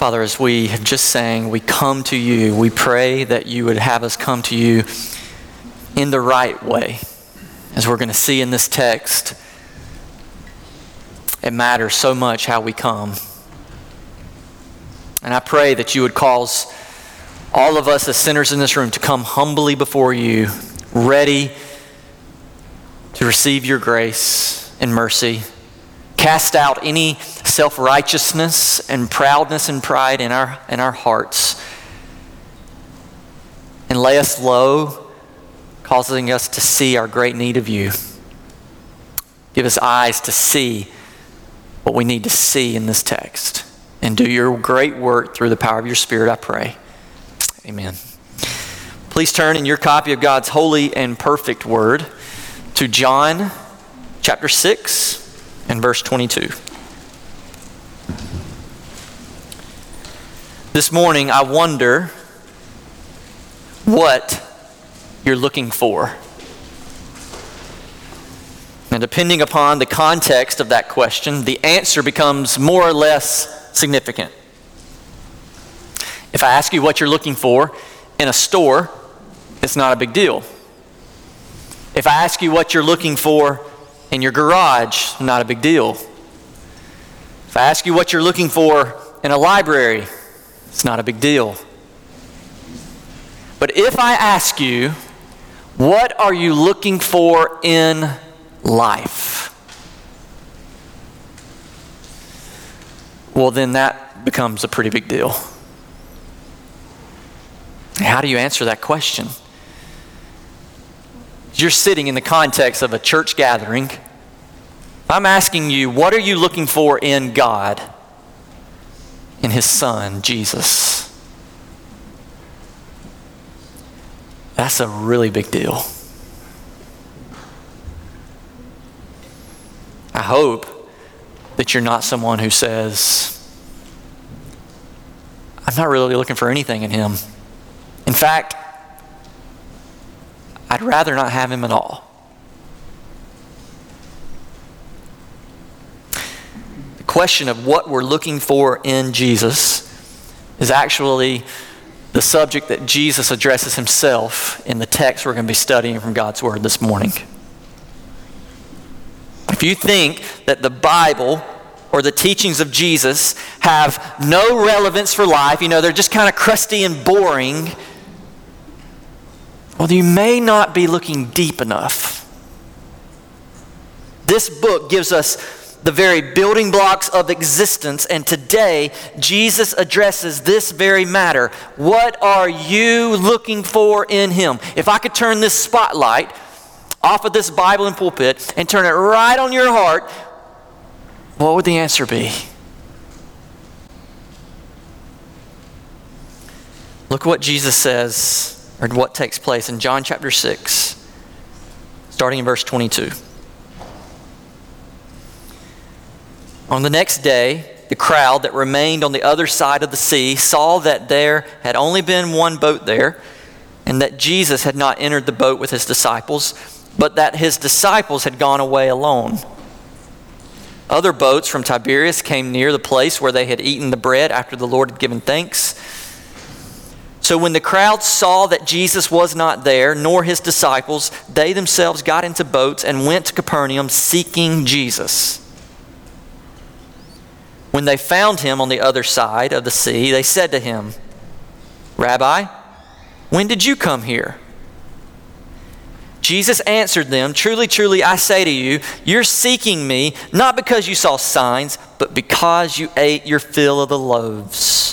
Father, as we have just sang, we come to you. We pray that you would have us come to you in the right way. As we're going to see in this text, it matters so much how we come. And I pray that you would cause all of us as sinners in this room to come humbly before you, ready to receive your grace and mercy. Cast out any self-righteousness and proudness and pride in our hearts. And lay us low, causing us to see our great need of you. Give us eyes to see what we need to see in this text. And do your great work through the power of your Spirit, I pray. Amen. Please turn in your copy of God's holy and perfect word to John chapter 6 and verse 22. This morning, I wonder what you're looking for. And depending upon the context of that question, the answer becomes more or less significant. If I ask you what you're looking for in a store, it's not a big deal. If I ask you what you're looking for in your garage, not a big deal. If I ask you what you're looking for in a library, it's not a big deal. But if I ask you, what are you looking for in life? Well, then that becomes a pretty big deal. How do you answer that question? You're sitting in the context of a church gathering. I'm asking you, what are you looking for in God, in His Son, Jesus? That's a really big deal. I hope that you're not someone who says, I'm not really looking for anything in Him. In fact, I'd rather not have Him at all. The question of what we're looking for in Jesus is actually the subject that Jesus addresses Himself in the text we're going to be studying from God's Word this morning. If you think that the Bible or the teachings of Jesus have no relevance for life, they're just kind of crusty and boring, well, you may not be looking deep enough. This book gives us the very building blocks of existence, and today Jesus addresses this very matter. What are you looking for in Him? If I could turn this spotlight off of this Bible and pulpit and turn it right on your heart, what would the answer be? Look what Jesus says, or what takes place in John chapter 6, starting in verse 22. On the next day, the crowd that remained on the other side of the sea saw that there had only been one boat there, and that Jesus had not entered the boat with His disciples, but that His disciples had gone away alone. Other boats from Tiberias came near the place where they had eaten the bread after the Lord had given thanks. So when the crowd saw that Jesus was not there, nor His disciples, they themselves got into boats and went to Capernaum seeking Jesus. When they found Him on the other side of the sea, they said to Him, Rabbi, when did you come here? Jesus answered them, Truly, truly, I say to you, you're seeking me, not because you saw signs, but because you ate your fill of the loaves.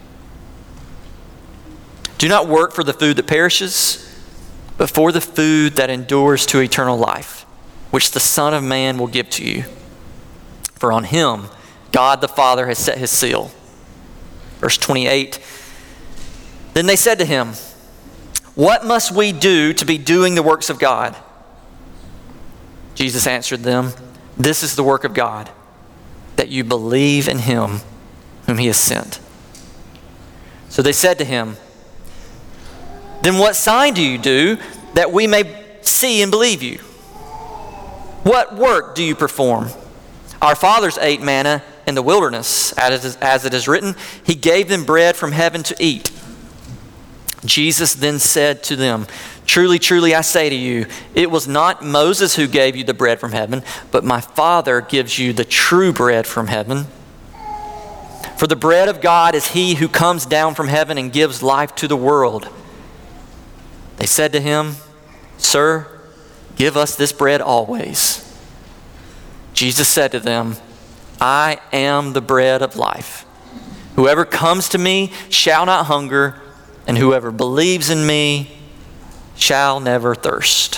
Do not work for the food that perishes, but for the food that endures to eternal life, which the Son of Man will give to you. For on Him, God the Father has set His seal. Verse 28, Then they said to Him, What must we do to be doing the works of God? Jesus answered them, This is the work of God, that you believe in Him whom He has sent. So they said to Him, Then what sign do you do that we may see and believe you? What work do you perform? Our fathers ate manna in the wilderness, as it is written, he gave them bread from heaven to eat. Jesus then said to them, truly, truly, I say to you, it was not Moses who gave you the bread from heaven, but my Father gives you the true bread from heaven. For the bread of God is he who comes down from heaven and gives life to the world. They said to him, Sir, give us this bread always. Jesus said to them, I am the bread of life. Whoever comes to me shall not hunger, and whoever believes in me shall never thirst.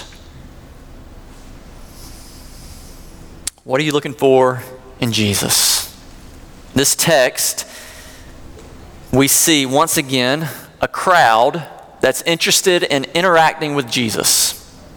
What are you looking for in Jesus? This text, we see once again a crowd that's interested in interacting with Jesus.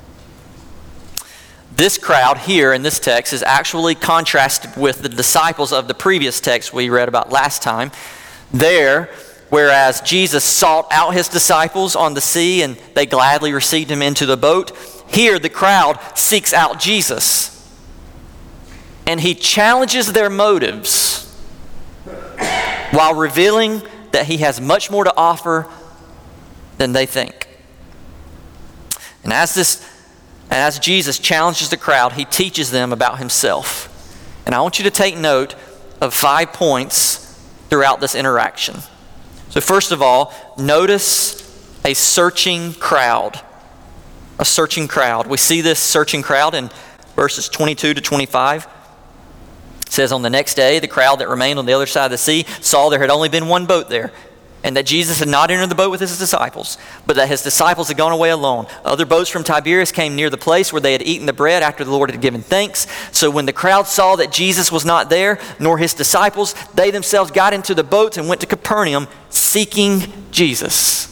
This crowd here in this text is actually contrasted with the disciples of the previous text we read about last time. There, whereas Jesus sought out his disciples on the sea and they gladly received him into the boat, here the crowd seeks out Jesus. And he challenges their motives while revealing that he has much more to offer than they think. And as Jesus challenges the crowd, he teaches them about himself. And I want you to take note of 5 points throughout this interaction. So first of all, notice a searching crowd. A searching crowd. We see this searching crowd in verses 22 to 25. It says, on the next day, the crowd that remained on the other side of the sea saw there had only been one boat there, and that Jesus had not entered the boat with his disciples, but that his disciples had gone away alone. Other boats from Tiberias came near the place where they had eaten the bread after the Lord had given thanks. So when the crowd saw that Jesus was not there, nor his disciples, they themselves got into the boats and went to Capernaum, seeking Jesus.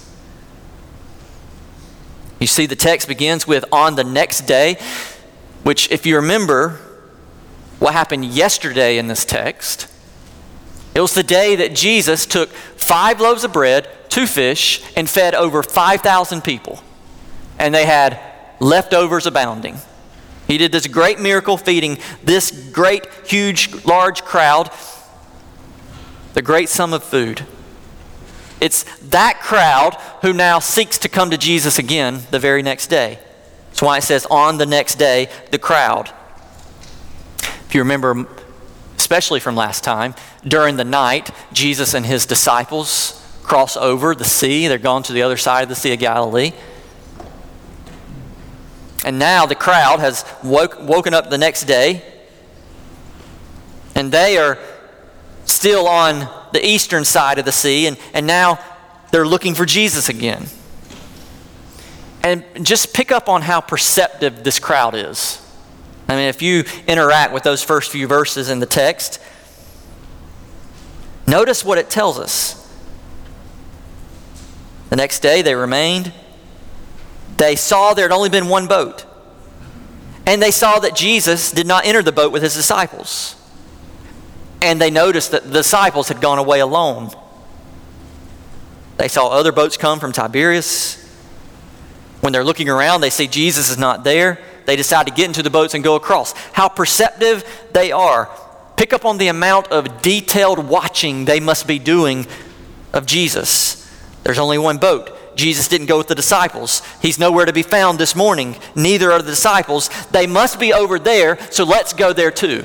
You see, the text begins with on the next day, which, if you remember what happened yesterday in this text, it was the day that Jesus took 5 loaves of bread, 2 fish, and fed over 5,000 people. And they had leftovers abounding. He did this great miracle feeding this great, huge, large crowd, the great sum of food. It's that crowd who now seeks to come to Jesus again the very next day. That's why it says on the next day, the crowd. If you remember, especially from last time, during the night, Jesus and his disciples cross over the sea. They're gone to the other side of the Sea of Galilee. And now the crowd has woken up the next day, and they are still on the eastern side of the sea, and now they're looking for Jesus again. And just pick up on how perceptive this crowd is. I mean, if you interact with those first few verses in the text, notice what it tells us. The next day they remained. They saw there had only been one boat. And they saw that Jesus did not enter the boat with his disciples. And they noticed that the disciples had gone away alone. They saw other boats come from Tiberias. When they're looking around, they see Jesus is not there. They decide to get into the boats and go across. How perceptive they are. Pick up on the amount of detailed watching they must be doing of Jesus. There's only one boat. Jesus didn't go with the disciples. He's nowhere to be found this morning. Neither are the disciples. They must be over there, so let's go there too.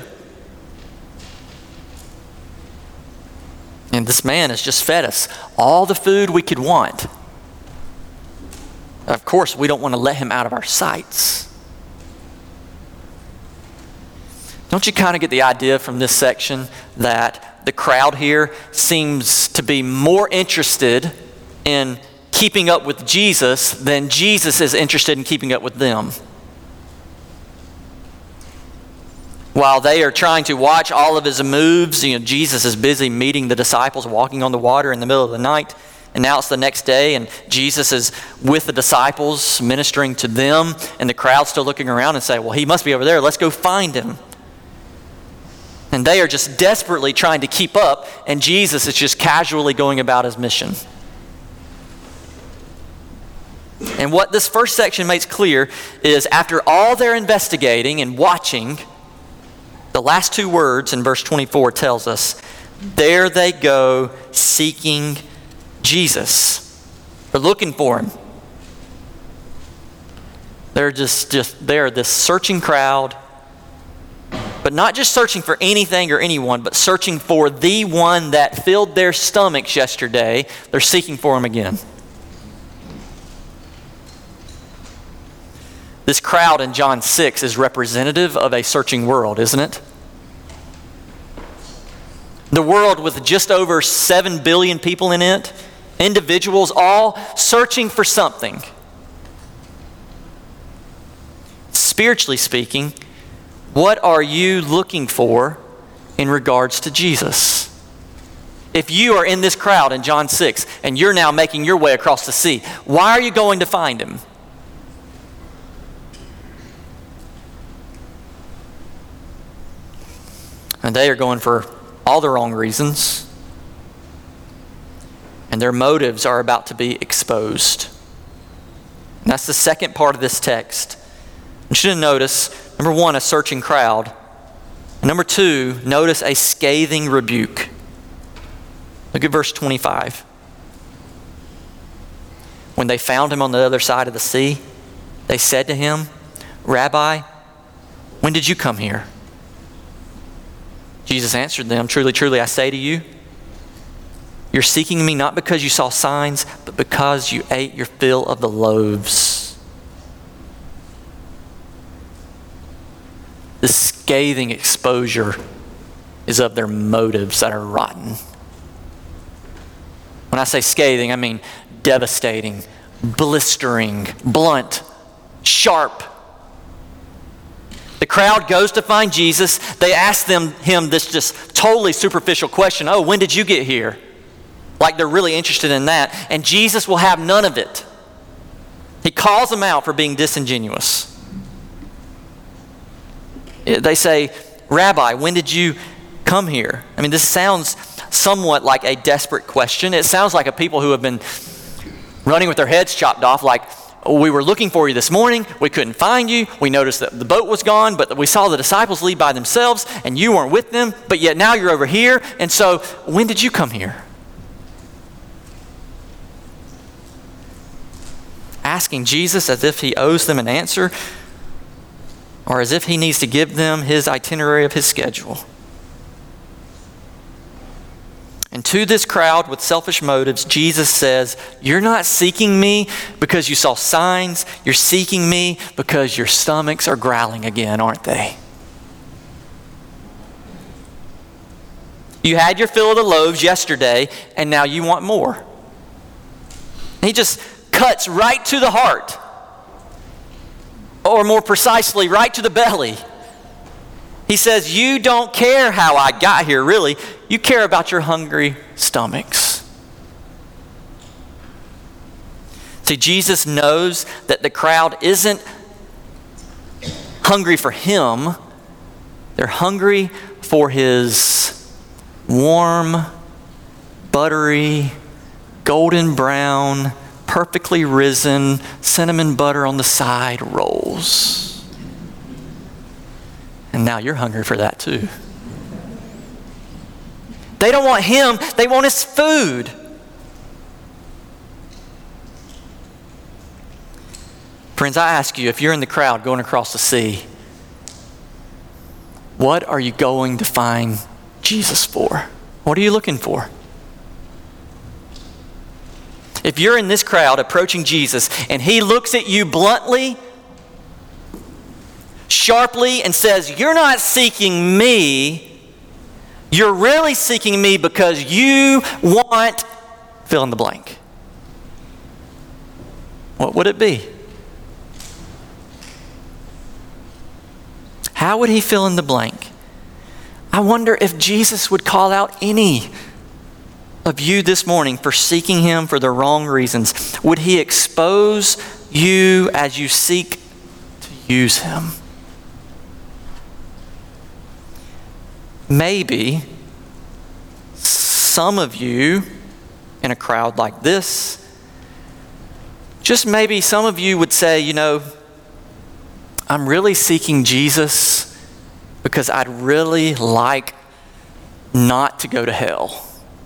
And this man has just fed us all the food we could want. Of course, we don't want to let him out of our sights. Don't you kind of get the idea from this section that the crowd here seems to be more interested in keeping up with Jesus than Jesus is interested in keeping up with them? While they are trying to watch all of his moves, Jesus is busy meeting the disciples, walking on the water in the middle of the night. And now it's the next day, and Jesus is with the disciples, ministering to them, and the crowd's still looking around and say, well, he must be over there. Let's go find him. And they are just desperately trying to keep up, and Jesus is just casually going about his mission. And what this first section makes clear is after all their investigating and watching, The last two words in verse 24 tells us, there they go seeking Jesus. They're looking for him. They're they're this searching crowd, but not just searching for anything or anyone, but searching for the one that filled their stomachs yesterday. They're seeking for him again. This crowd in John 6 is representative of a searching world, isn't it? The world with just over 7 billion people in it, individuals all searching for something. Spiritually speaking, what are you looking for in regards to Jesus? If you are in this crowd in John 6 and you're now making your way across the sea, why are you going to find him? And they are going for all the wrong reasons. And their motives are about to be exposed. And that's the second part of this text. I want you to notice, number one, a searching crowd. And number two, notice a scathing rebuke. Look at verse 25. When they found him on the other side of the sea, they said to him, Rabbi, when did you come here? Jesus answered them, truly, truly, I say to you, you're seeking me not because you saw signs, but because you ate your fill of the loaves. This scathing exposure is of their motives that are rotten. When I say scathing, I mean devastating, blistering, blunt, sharp. The crowd goes to find Jesus. They ask him this just totally superficial question. Oh, when did you get here? Like they're really interested in that. And Jesus will have none of it. He calls them out for being disingenuous. They say, Rabbi, when did you come here? I mean, this sounds somewhat like a desperate question. It sounds like a people who have been running with their heads chopped off, like, we were looking for you this morning, we couldn't find you, we noticed that the boat was gone, but we saw the disciples leave by themselves, and you weren't with them, but yet now you're over here, and so when did you come here? Asking Jesus as if he owes them an answer, or as if he needs to give them his itinerary of his schedule. And to this crowd with selfish motives, Jesus says, you're not seeking me because you saw signs. You're seeking me because your stomachs are growling again, aren't they? You had your fill of the loaves yesterday, and now you want more. He just cuts right to the heart. Or more precisely, right to the belly. He says, you don't care how I got here, really. You care about your hungry stomachs. See, Jesus knows that the crowd isn't hungry for him. They're hungry for his warm, buttery, golden brown, perfectly risen, cinnamon butter on the side rolls. And now you're hungry for that too. They don't want him, they want his food. Friends, I ask you, if you're in the crowd going across the sea, what are you going to find Jesus for? What are you looking for? If you're in this crowd approaching Jesus and he looks at you bluntly, sharply, and says, you're not seeking me, you're really seeking me because you want fill in the blank. What would it be? How would he fill in the blank? I wonder if Jesus would call out any of you this morning for seeking him for the wrong reasons. Would he expose you as you seek to use him? Maybe some of you in a crowd like this, just maybe some of you would say, I'm really seeking Jesus because I'd really like not to go to hell.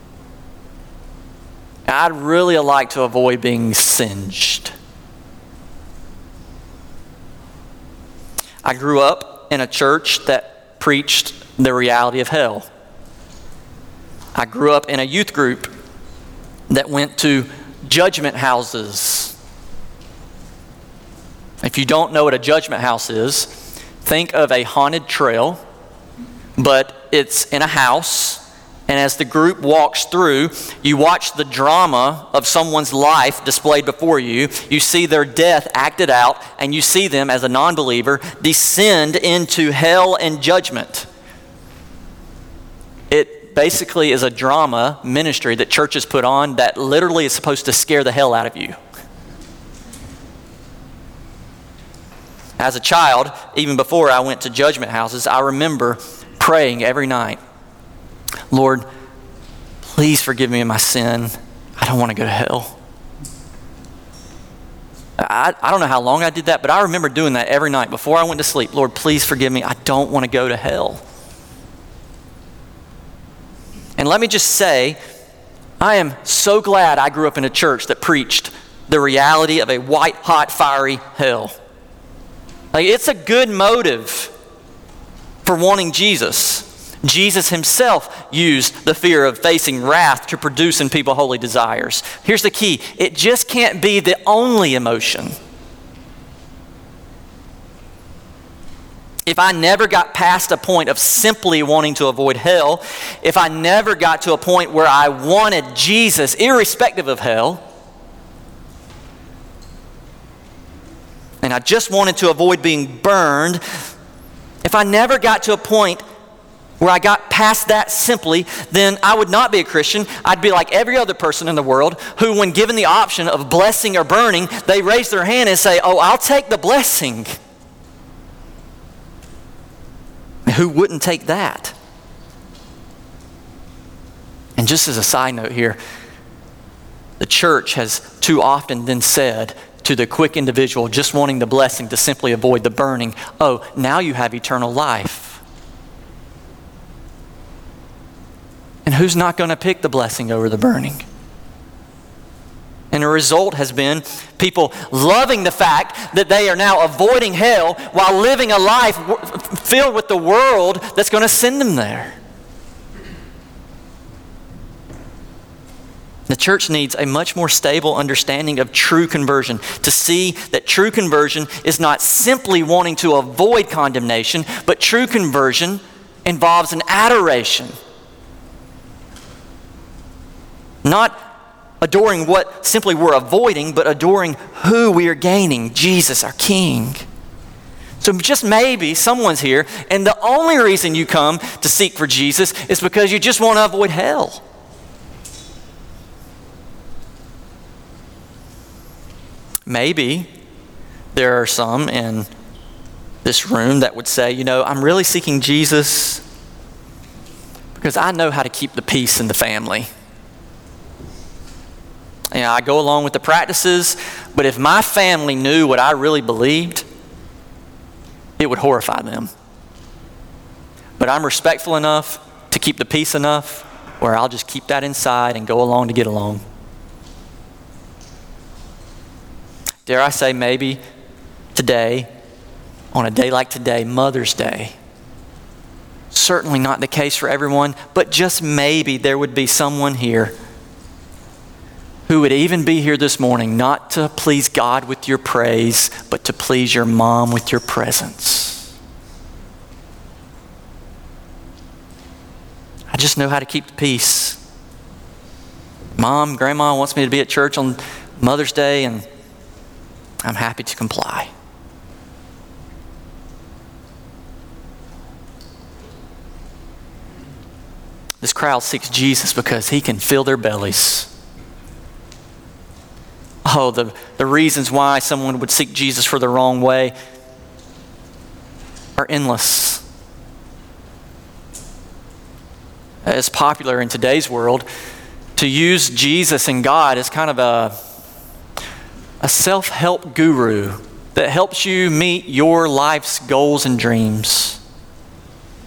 I'd really like to avoid being singed. I grew up in a church that preached the reality of hell. I grew up in a youth group that went to judgment houses. If you don't know what a judgment house is, think of a haunted trail, but it's in a house. And as the group walks through, you watch the drama of someone's life displayed before you. You see their death acted out, and you see them as a non-believer descend into hell and judgment. It basically is a drama ministry that churches put on that literally is supposed to scare the hell out of you. As a child, even before I went to judgment houses, I remember praying every night, Lord, please forgive me of my sin. I don't want to go to hell. I don't know how long I did that, but I remember doing that every night before I went to sleep. Lord, please forgive me. I don't want to go to hell. And let me just say, I am so glad I grew up in a church that preached the reality of a white, hot, fiery hell. Like, it's a good motive for wanting Jesus. Jesus himself used the fear of facing wrath to produce in people holy desires. Here's the key. It just can't be the only emotion. If I never got past a point of simply wanting to avoid hell, if I never got to a point where I wanted Jesus irrespective of hell, and I just wanted to avoid being burned, if I never got to a point where I got past that simply, then I would not be a Christian. I'd be like every other person in the world who, when given the option of blessing or burning, they raise their hand and say, oh, I'll take the blessing. Who wouldn't take that? And just as a side note here, the church has too often then said to the quick individual just wanting the blessing to simply avoid the burning, oh, now you have eternal life. And who's not going to pick the blessing over the burning? And the result has been people loving the fact that they are now avoiding hell while living a life filled with the world that's going to send them there. The church needs a much more stable understanding of true conversion, to see that true conversion is not simply wanting to avoid condemnation, but true conversion involves an adoration. Not adoring what simply we're avoiding, but adoring who we are gaining, Jesus, our King. So just maybe someone's here, and the only reason you come to seek for Jesus is because you just want to avoid hell. Maybe there are some in this room that would say, you know, I'm really seeking Jesus because I know how to keep the peace in the family. You know, I go along with the practices, but if my family knew what I really believed, it would horrify them. But I'm respectful enough to keep the peace enough where I'll just keep that inside and go along to get along. Dare I say, maybe today, on a day like today, Mother's Day, certainly not the case for everyone, but just maybe there would be someone here who would even be here this morning not to please God with your praise, but to please your mom with your presence. I just know how to keep the peace. Mom, Grandma wants me to be at church on Mother's Day, and I'm happy to comply. This crowd seeks Jesus because he can fill their bellies. Oh, the reasons why someone would seek Jesus for the wrong way are endless. It's popular in today's world to use Jesus and God as kind of a self-help guru that helps you meet your life's goals and dreams.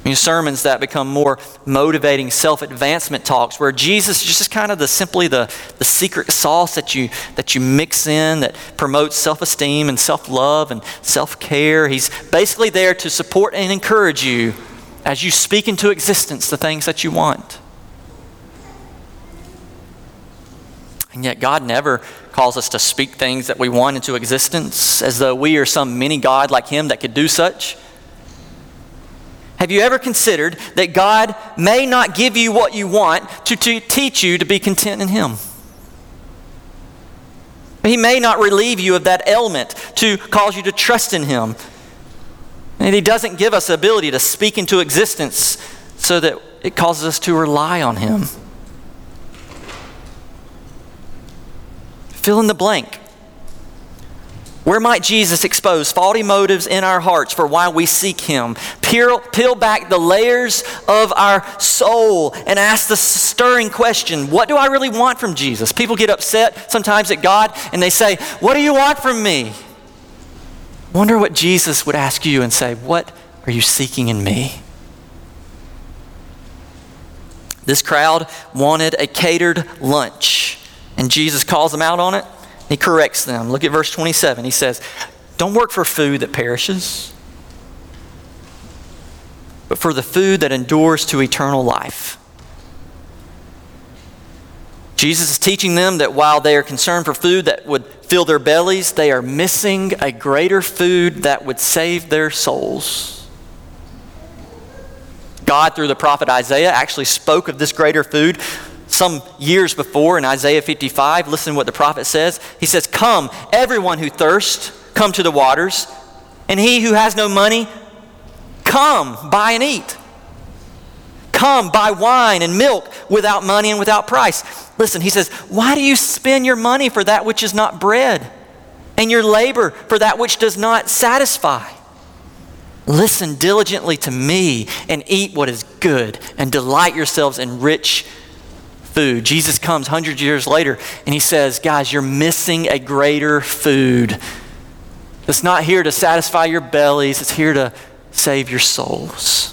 Sermons that become more motivating self-advancement talks where Jesus is just kind of simply the secret sauce that you mix in that promotes self-esteem and self-love and self-care. He's basically there to support and encourage you as you speak into existence the things that you want. And yet God never calls us to speak things that we want into existence as though we are some mini God like Him that could do such. Have you ever considered that God may not give you what you want to teach you to be content in Him? He may not relieve you of that ailment to cause you to trust in Him. And He doesn't give us the ability to speak into existence so that it causes us to rely on Him. Fill in the blank. Where might Jesus expose faulty motives in our hearts for why we seek Him? Peel back the layers of our soul and ask the stirring question, what do I really want from Jesus? People get upset sometimes at God and they say, what do you want from me? Wonder what Jesus would ask you and say, what are you seeking in me? This crowd wanted a catered lunch, and Jesus calls them out on it. He corrects them. Look at verse 27. He says, don't work for food that perishes, but for the food that endures to eternal life. Jesus is teaching them that while they are concerned for food that would fill their bellies, they are missing a greater food that would save their souls. God, through the prophet Isaiah, actually spoke of this greater food some years before in Isaiah 55. Listen to what the prophet says. He says, come, everyone who thirsts, come to the waters, and he who has no money, come, buy and eat. Come, buy wine and milk without money and without price. Listen, he says, why do you spend your money for that which is not bread, and your labor for that which does not satisfy? Listen diligently to me and eat what is good, and delight yourselves in rich food. Jesus comes hundreds of years later and He says, guys, you're missing a greater food. It's not here to satisfy your bellies. It's here to save your souls.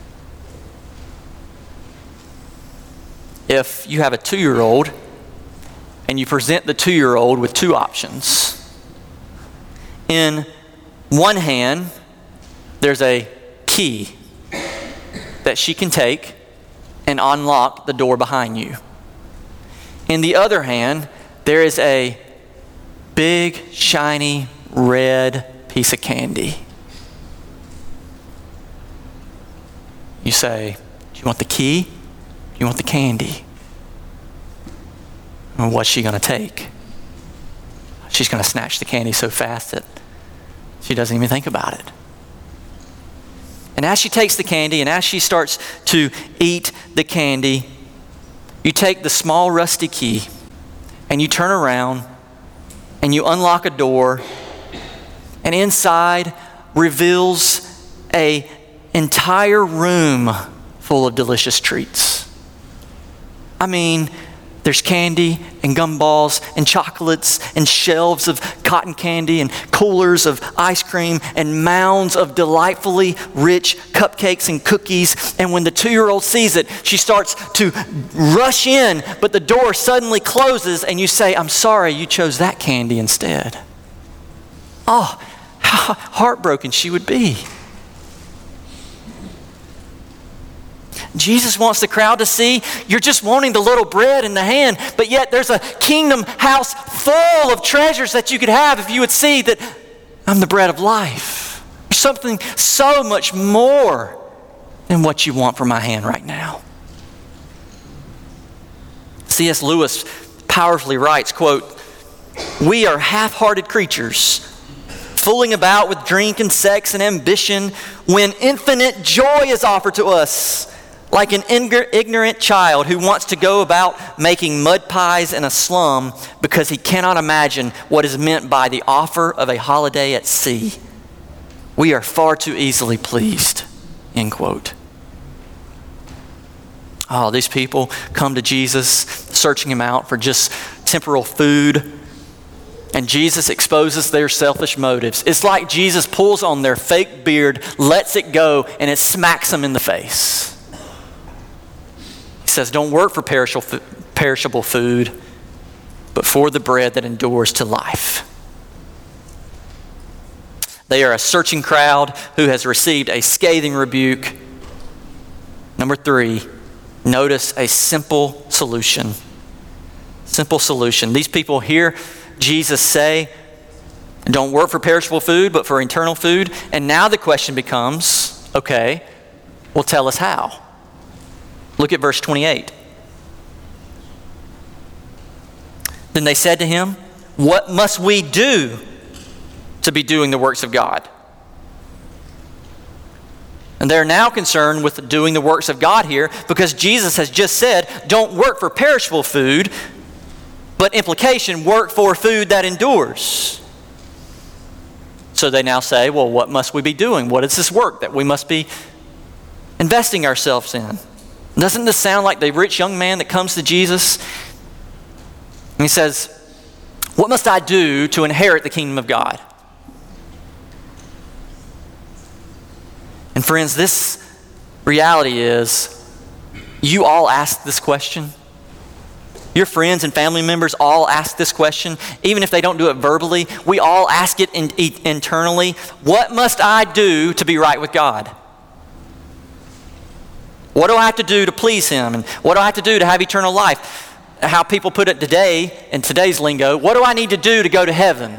If you have a 2-year-old and you present the 2-year-old with two options, in one hand, there's a key that she can take and unlock the door behind you. In the other hand, there is a big, shiny, red piece of candy. You say, do you want the key? Do you want the candy? And what's she going to take? She's going to snatch the candy so fast that she doesn't even think about it. And as she takes the candy and as she starts to eat the candy, you take the small rusty key and you turn around and you unlock a door, and inside reveals an entire room full of delicious treats. I mean, there's candy and gumballs and chocolates and shelves of cotton candy and coolers of ice cream and mounds of delightfully rich cupcakes and cookies. And when the 2-year-old sees it, she starts to rush in, but the door suddenly closes and you say, I'm sorry, you chose that candy instead. Oh, how heartbroken she would be. Jesus wants the crowd to see you're just wanting the little bread in the hand, but yet there's a kingdom house full of treasures that you could have if you would see that I'm the bread of life. There's something so much more than what you want from my hand right now. C.S. Lewis powerfully writes, quote, we are half-hearted creatures, fooling about with drink and sex and ambition when infinite joy is offered to us. Like an ignorant child who wants to go about making mud pies in a slum because he cannot imagine what is meant by the offer of a holiday at sea. We are far too easily pleased, end quote. Oh, these people come to Jesus searching Him out for just temporal food. And Jesus exposes their selfish motives. It's like Jesus pulls on their fake beard, lets it go, and it smacks them in the face. He says, don't work for perishable food, but for the bread that endures to life. They are a searching crowd who has received a scathing rebuke. Number 3, notice a simple solution. Simple solution. These people hear Jesus say, don't work for perishable food, but for eternal food. And now the question becomes, okay, well, tell us how. Look at verse 28. Then they said to him, what must we do to be doing the works of God? And they're now concerned with doing the works of God here because Jesus has just said, don't work for perishable food, but implication, work for food that endures. So they now say, well, what must we be doing? What is this work that we must be investing ourselves in? Doesn't this sound like the rich young man that comes to Jesus? And he says, what must I do to inherit the kingdom of God? And friends, this reality is, you all ask this question. Your friends and family members all ask this question, even if they don't do it verbally. We all ask it internally. What must I do to be right with God? What do I have to do to please Him? And what do I have to do to have eternal life? How people put it today, in today's lingo, what do I need to do to go to heaven?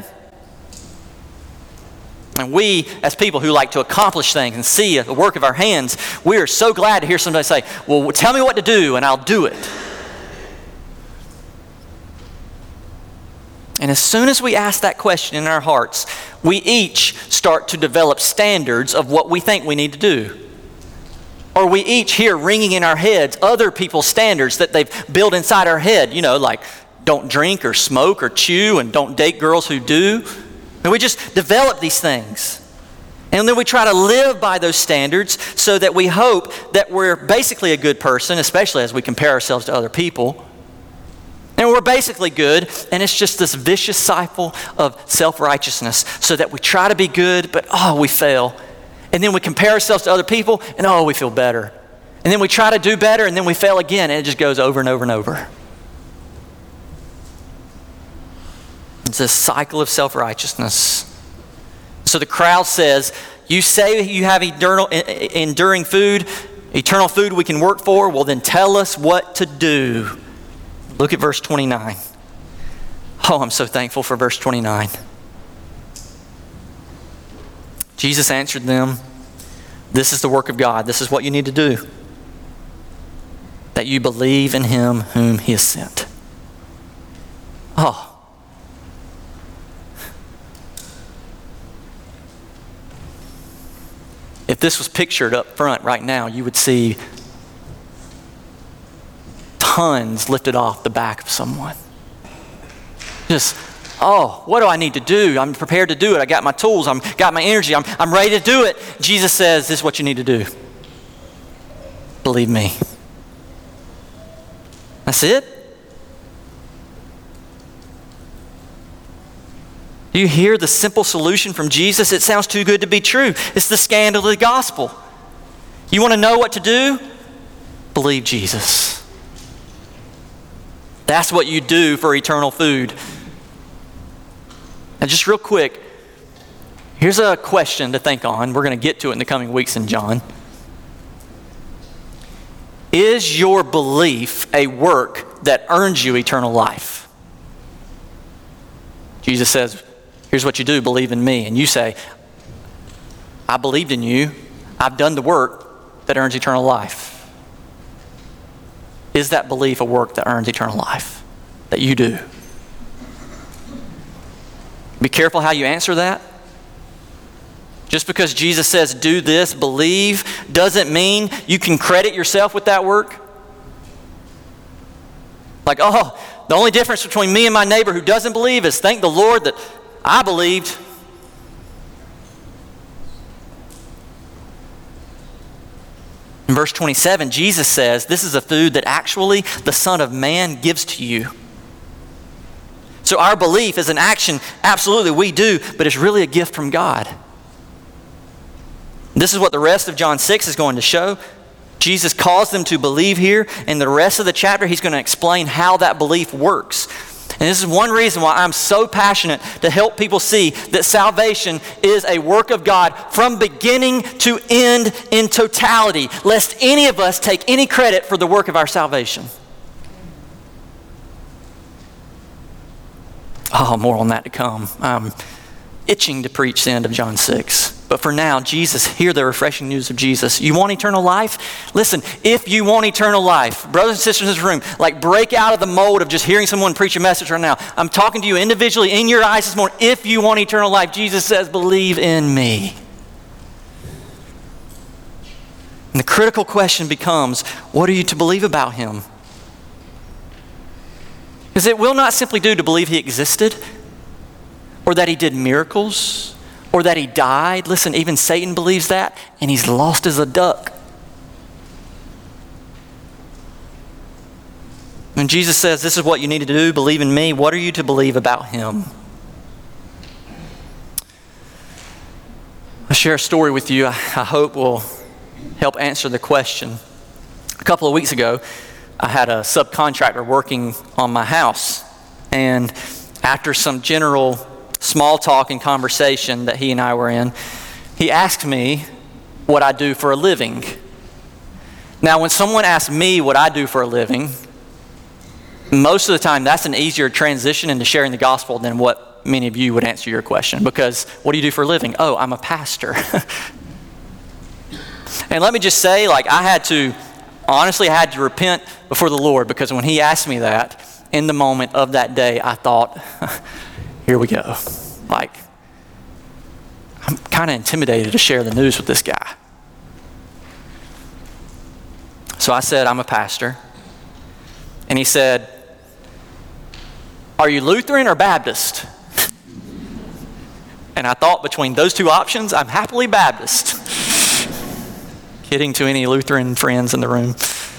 And we, as people who like to accomplish things and see the work of our hands, we are so glad to hear somebody say, well, tell me what to do and I'll do it. And as soon as we ask that question in our hearts, we each start to develop standards of what we think we need to do. Or we each hear ringing in our heads other people's standards that they've built inside our head, like don't drink or smoke or chew and don't date girls who do. And we just develop these things. And then we try to live by those standards so that we hope that we're basically a good person, especially as we compare ourselves to other people. And we're basically good, and it's just this vicious cycle of self-righteousness so that we try to be good, but we fail. And then we compare ourselves to other people, and we feel better. And then we try to do better, and then we fail again, and it just goes over and over and over. It's this cycle of self-righteousness. So the crowd says, you say you have enduring food, eternal food we can work for, well then tell us what to do. Look at verse 29. Oh, I'm so thankful for verse 29. Jesus answered them, this is the work of God. This is what you need to do. That you believe in Him whom He has sent. Oh. If this was pictured up front right now, you would see tons lifted off the back of someone. Just, what do I need to do? I'm prepared to do it. I got my tools. I've got my energy. I'm ready to do it. Jesus says, this is what you need to do. Believe me. That's it? Do you hear the simple solution from Jesus? It sounds too good to be true. It's the scandal of the gospel. You want to know what to do? Believe Jesus. That's what you do for eternal food. And just real quick, here's a question to think on. We're going to get to it in the coming weeks in John. Is your belief a work that earns you eternal life? Jesus says, here's what you do, believe in me. And you say, I believed in you. I've done the work that earns eternal life. Is that belief a work that earns eternal life? That you do? Be careful how you answer that. Just because Jesus says do this, believe, doesn't mean you can credit yourself with that work. Like, the only difference between me and my neighbor who doesn't believe is thank the Lord that I believed. In verse 27, Jesus says, this is a food that actually the Son of Man gives to you. So our belief is an action, absolutely we do, but it's really a gift from God. This is what the rest of John 6 is going to show. Jesus calls them to believe here, and the rest of the chapter he's going to explain how that belief works. And this is one reason why I'm so passionate to help people see that salvation is a work of God from beginning to end in totality, lest any of us take any credit for the work of our salvation. Oh, more on that to come. I'm itching to preach the end of John 6. But for now, Jesus, hear the refreshing news of Jesus. You want eternal life? Listen, if you want eternal life, brothers and sisters in this room, like break out of the mold of just hearing someone preach a message right now. I'm talking to you individually in your eyes this morning. If you want eternal life, Jesus says, believe in me. And the critical question becomes, what are you to believe about him? Because it will not simply do to believe he existed, or that he did miracles, or that he died. Listen, even Satan believes that, and he's lost as a duck. When Jesus says, this is what you need to do, believe in me, what are you to believe about him? I'll share a story with you I hope will help answer the question. A couple of weeks ago, I had a subcontractor working on my house, and after some general small talk and conversation that he and I were in, he asked me what I do for a living. Now, when someone asks me what I do for a living, most of the time that's an easier transition into sharing the gospel than what many of you would answer your question. Because what do you do for a living? Oh, I'm a pastor. And let me just say, I had to repent before the Lord, because when he asked me that, in the moment of that day, I thought, here we go. I'm kind of intimidated to share the news with this guy. So I said, I'm a pastor. And he said, are you Lutheran or Baptist? And I thought between those two options, I'm happily Baptist. Kidding to any Lutheran friends in the room.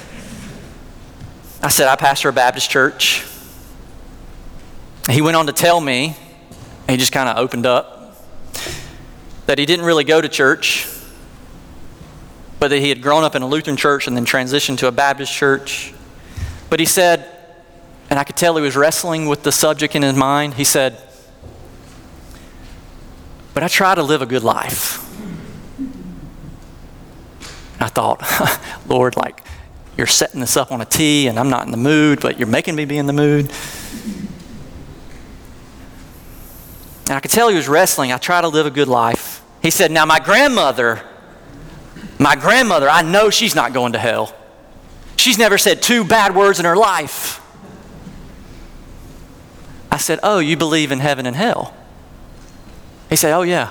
I said, I pastor a Baptist church. He went on to tell me, he just kind of opened up, that he didn't really go to church, but that he had grown up in a Lutheran church and then transitioned to a Baptist church. But he said, and I could tell he was wrestling with the subject in his mind, he said, but I try to live a good life. And I thought, Lord, you're setting this up on a tee and I'm not in the mood, but you're making me be in the mood. And I could tell he was wrestling. I try to live a good life. He said, now my grandmother, I know she's not going to hell. She's never said 2 bad words in her life. I said, oh, you believe in heaven and hell? He said, oh yeah.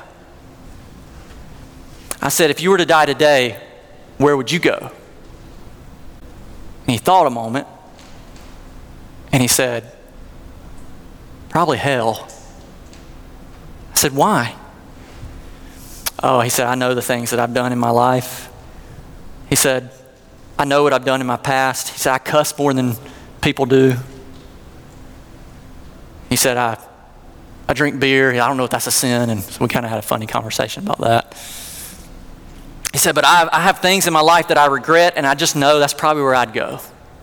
I said, if you were to die today, where would you go? And he thought a moment, and he said, probably hell. I said, why? Oh, he said, I know the things that I've done in my life. He said, I know what I've done in my past. He said, I cuss more than people do. He said, I drink beer. I don't know if that's a sin. And so we kind of had a funny conversation about that. He said, but I have things in my life that I regret, and I just know that's probably where I'd go.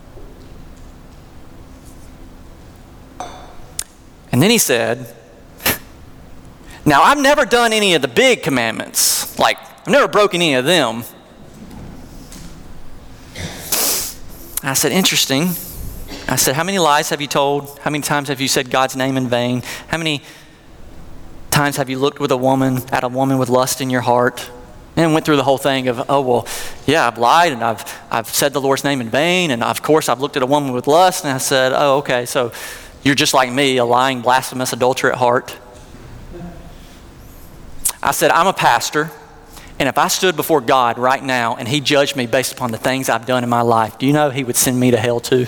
And then he said, now I've never done any of the big commandments. I've never broken any of them. I said, interesting. I said, how many lies have you told? How many times have you said God's name in vain? How many times have you looked at a woman with lust in your heart? And went through the whole thing of, oh, well, yeah, I've lied and I've said the Lord's name in vain, and of course I've looked at a woman with lust, and I said, oh, okay, so you're just like me, a lying, blasphemous adulterer at heart. I said, I'm a pastor, and if I stood before God right now and he judged me based upon the things I've done in my life, do you know he would send me to hell too?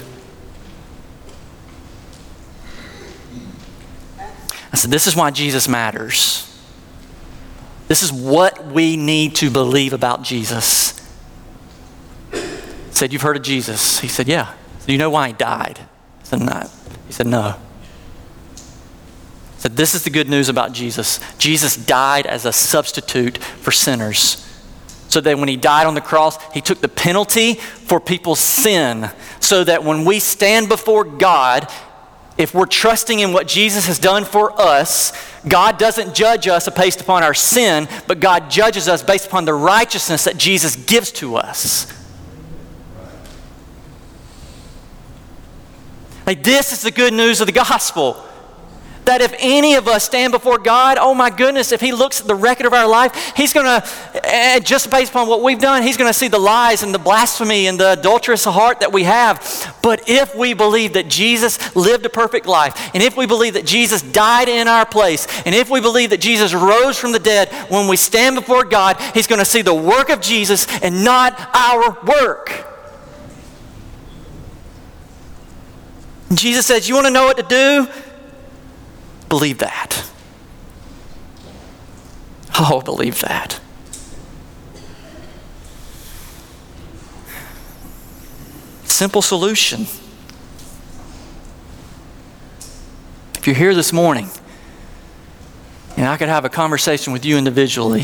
I said, this is why Jesus matters. This is what we need to believe about Jesus. I said, you've heard of Jesus? He said, yeah. Do you know why he died? I said, no. He said, no. So this is the good news about Jesus. Jesus died as a substitute for sinners. So that when he died on the cross, he took the penalty for people's sin. So that when we stand before God, if we're trusting in what Jesus has done for us, God doesn't judge us based upon our sin, but God judges us based upon the righteousness that Jesus gives to us. Like, this is the good news of the gospel. That if any of us stand before God, oh my goodness, if he looks at the record of our life, he's going to, just based upon what we've done, he's going to see the lies and the blasphemy and the adulterous heart that we have. But if we believe that Jesus lived a perfect life, and if we believe that Jesus died in our place, and if we believe that Jesus rose from the dead, when we stand before God, he's going to see the work of Jesus and not our work. And Jesus says, you want to know what to do? Believe that. Oh, believe that. Simple solution. If you're here this morning, and I could have a conversation with you individually,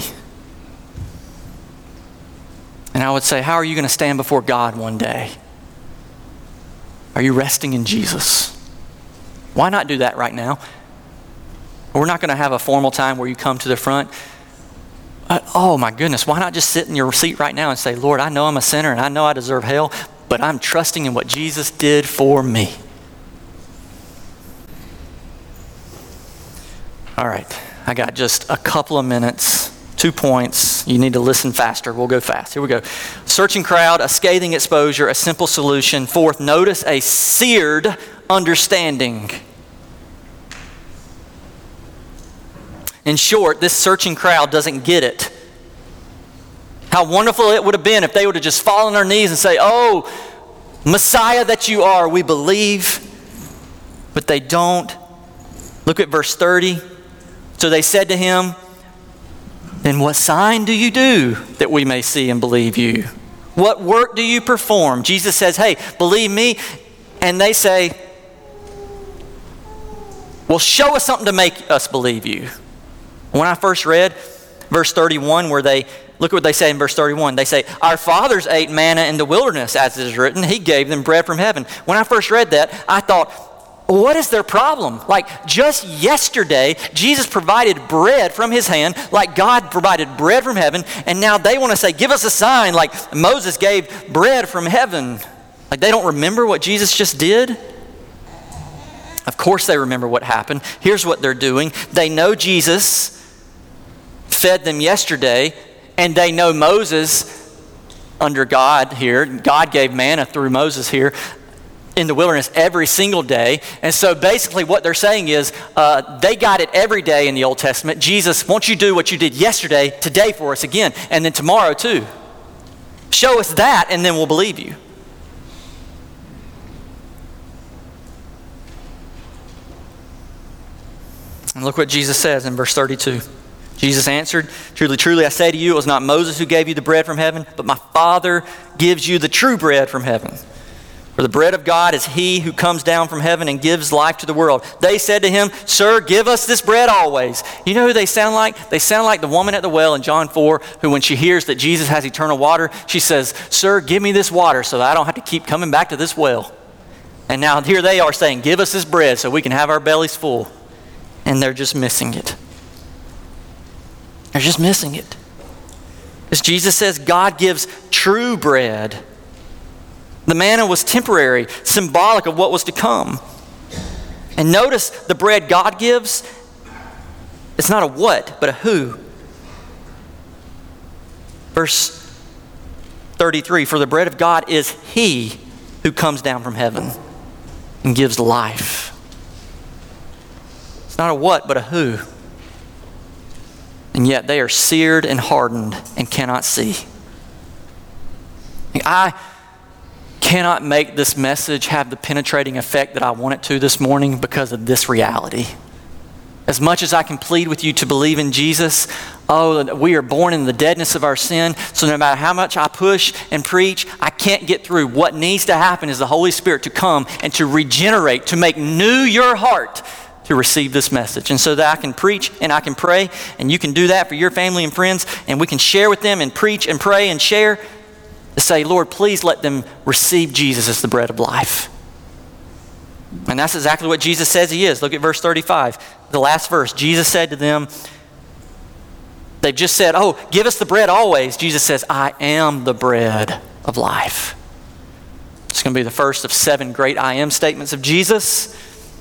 and I would say, how are you going to stand before God one day? Are you resting in Jesus? Why not do that right now? We're not going to have a formal time where you come to the front. Oh my goodness, why not just sit in your seat right now and say, Lord, I know I'm a sinner and I know I deserve hell, but I'm trusting in what Jesus did for me. All right, I got just a couple of minutes, 2 points. You need to listen faster. We'll go fast. Here we go. Searching crowd, a scathing exposure, a simple solution. Fourth, notice a seared understanding. In short, this searching crowd doesn't get it. How wonderful it would have been if they would have just fallen on their knees and say, oh, Messiah that you are, we believe. But they don't. Look at verse 30. So they said to him, then what sign do you do that we may see and believe you? What work do you perform? Jesus says, hey, believe me. And they say, well, show us something to make us believe you. When I first read verse 31, where look at what they say in verse 31. They say, our fathers ate manna in the wilderness, as it is written. He gave them bread from heaven. When I first read that, I thought, what is their problem? Like, just yesterday, Jesus provided bread from his hand, like God provided bread from heaven, and now they want to say, give us a sign, like Moses gave bread from heaven. Like, they don't remember what Jesus just did? Of course they remember what happened. Here's what they're doing. They know Jesus fed them yesterday, and they know Moses under God here. God gave manna through Moses here in the wilderness every single day. And so basically what they're saying is they got it every day in the Old Testament. Jesus, won't you do what you did yesterday, today for us again, and then tomorrow too? Show us that, and then we'll believe you. And look what Jesus says in verse 32. Jesus answered, truly, truly, I say to you, it was not Moses who gave you the bread from heaven, but my Father gives you the true bread from heaven. For the bread of God is he who comes down from heaven and gives life to the world. They said to him, sir, give us this bread always. You know who they sound like? They sound like the woman at the well in John 4, who when she hears that Jesus has eternal water, she says, sir, give me this water so that I don't have to keep coming back to this well. And now here they are saying, give us this bread so we can have our bellies full. And they're just missing it. They're just missing it. As Jesus says, God gives true bread. The manna was temporary, symbolic of what was to come. And notice the bread God gives, it's not a what, but a who. Verse 33, for the bread of God is he who comes down from heaven and gives life. It's not a what, but a who. And yet they are seared and hardened and cannot see. I cannot make this message have the penetrating effect that I want it to this morning because of this reality. As much as I can plead with you to believe in Jesus, we are born in the deadness of our sin, so no matter how much I push and preach, I can't get through. What needs to happen is the Holy Spirit to come and to regenerate, to make new your heart, to receive this message. And so that I can preach and I can pray, and you can do that for your family and friends, and we can share with them and preach and pray and share to say, Lord, please let them receive Jesus as the bread of life. And that's exactly what Jesus says he is. Look at verse 35, the last verse. Jesus said to them, they've just said, oh, give us the bread always. Jesus says, I am the bread of life. It's going to be the first of 7 great I am statements of Jesus.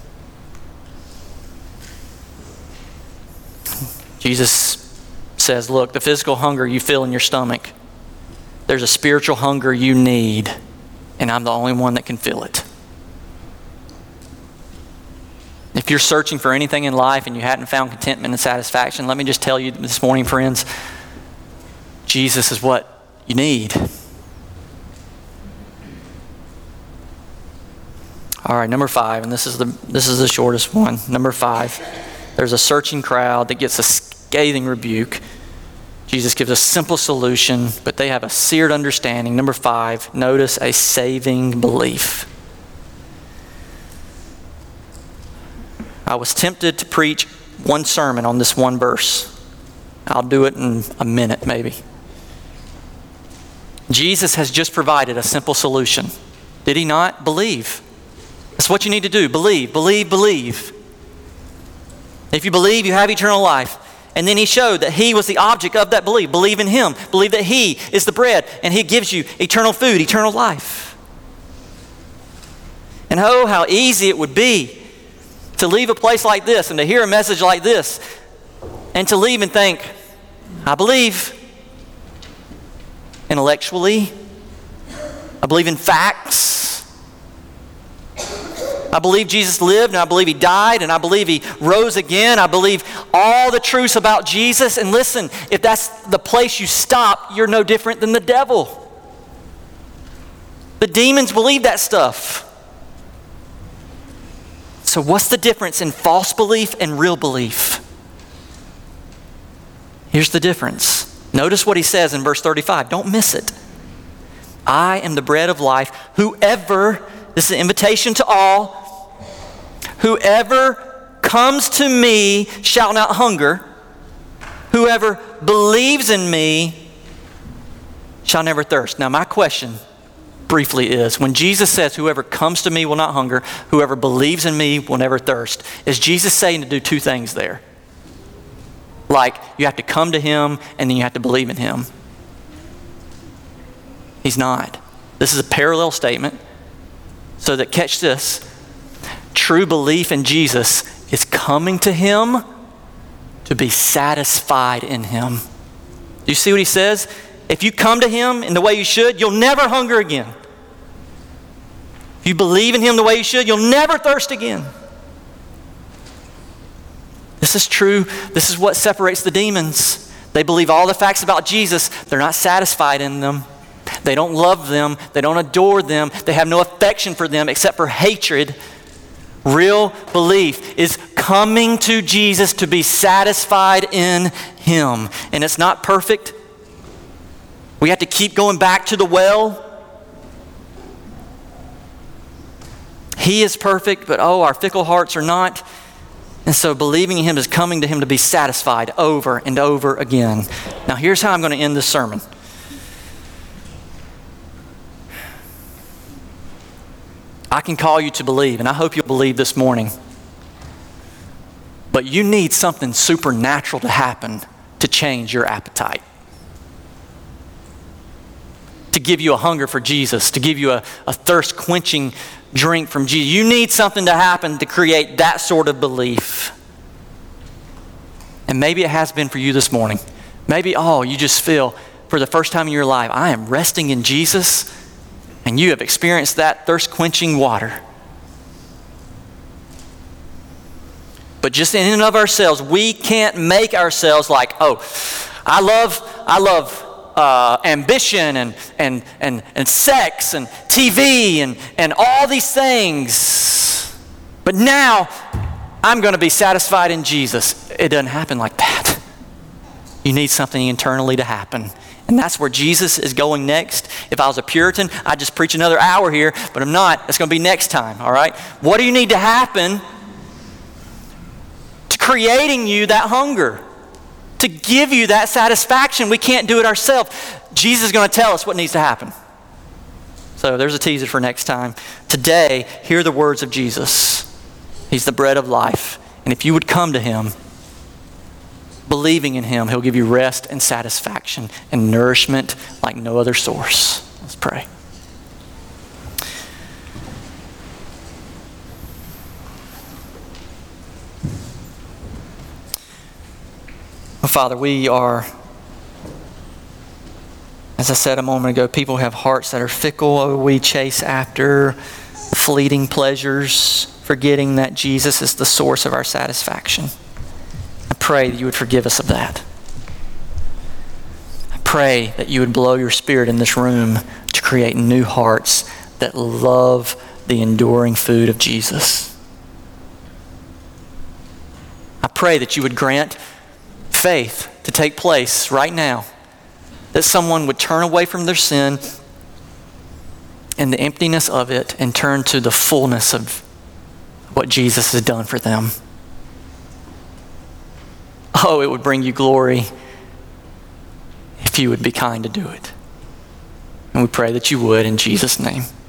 Jesus says, look, the physical hunger you feel in your stomach, there's a spiritual hunger you need, and I'm the only one that can fill it. If you're searching for anything in life and you hadn't found contentment and satisfaction, let me just tell you this morning, friends, Jesus is what you need. All right, number 5, and this is the shortest one. Number 5, there's a searching crowd that gets a scathing rebuke. Jesus gives a simple solution, but they have a seared understanding. Number 5, notice a saving belief. I was tempted to preach one sermon on this one verse. I'll do it in a minute, maybe. Jesus has just provided a simple solution. Did he not? Believe. That's what you need to do. Believe, believe, believe. If you believe, you have eternal life. And then he showed that he was the object of that belief. Believe in him. Believe that he is the bread and he gives you eternal food, eternal life. And oh, how easy it would be to leave a place like this and to hear a message like this and to leave and think, I believe intellectually. I believe in facts. I believe Jesus lived, and I believe he died, and I believe he rose again. I believe all the truths about Jesus. And listen, if that's the place you stop, you're no different than the devil. The demons believe that stuff. So what's the difference in false belief and real belief? Here's the difference. Notice what he says in verse 35. Don't miss it. I am the bread of life. Whoever, this is an invitation to all, whoever comes to me shall not hunger. Whoever believes in me shall never thirst. Now my question briefly is, when Jesus says whoever comes to me will not hunger, whoever believes in me will never thirst, is Jesus saying to do 2 things there? Like you have to come to him and then you have to believe in him? He's not. This is a parallel statement. So that, catch this, true belief in Jesus is coming to him to be satisfied in him. Do you see what he says? If you come to him in the way you should, you'll never hunger again. If you believe in him the way you should, you'll never thirst again. This is true. This is what separates the demons. They believe all the facts about Jesus. They're not satisfied in them. They don't love them. They don't adore them. They have no affection for them except for hatred. Real belief is coming to Jesus to be satisfied in him. And it's not perfect. We have to keep going back to the well. He is perfect, but our fickle hearts are not. And so believing in him is coming to him to be satisfied over and over again. Now here's how I'm going to end this sermon. I can call you to believe, and I hope you'll believe this morning. But you need something supernatural to happen to change your appetite. To give you a hunger for Jesus, to give you a thirst-quenching drink from Jesus. You need something to happen to create that sort of belief. And maybe it has been for you this morning. Maybe, you just feel for the first time in your life, I am resting in Jesus, and you have experienced that thirst-quenching water. But just in and of ourselves, we can't make ourselves like, I love ambition and sex and TV and all these things. But now I'm going to be satisfied in Jesus. It doesn't happen like that. You need something internally to happen. And that's where Jesus is going next. If I was a Puritan, I'd just preach another hour here, but I'm not. It's going to be next time, all right? What do you need to happen creating you that hunger, to give you that satisfaction. We can't do it ourselves. Jesus is going to tell us what needs to happen. So there's a teaser for next time. Today, hear the words of Jesus. He's the bread of life. And if you would come to him, believing in him, he'll give you rest and satisfaction and nourishment like no other source. Let's pray. Well, Father, we are, as I said a moment ago, people have hearts that are fickle. We chase after fleeting pleasures, forgetting that Jesus is the source of our satisfaction. I pray that you would forgive us of that. I pray that you would blow your Spirit in this room to create new hearts that love the enduring food of Jesus. I pray that you would grant faith to take place right now, that someone would turn away from their sin and the emptiness of it and turn to the fullness of what Jesus has done for them. Oh, it would bring you glory if you would be kind to do it. And we pray that you would in Jesus' name.